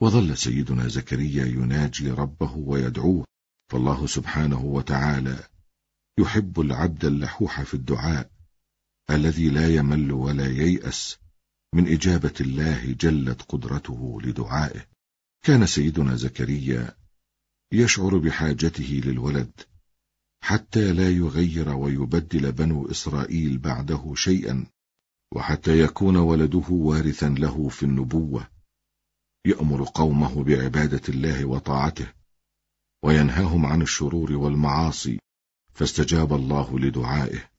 وظل سيدنا زكريا يناجي ربه ويدعوه، فالله سبحانه وتعالى يحب العبد اللحوح في الدعاء الذي لا يمل ولا ييأس من إجابة الله جلت قدرته لدعائه. كان سيدنا زكريا يشعر بحاجته للولد حتى لا يغير ويبدل بنو إسرائيل بعده شيئا، وحتى يكون ولده وارثا له في النبوة، يأمر قومه بعبادة الله وطاعته وينهاهم عن الشرور والمعاصي، فاستجاب الله لدعائه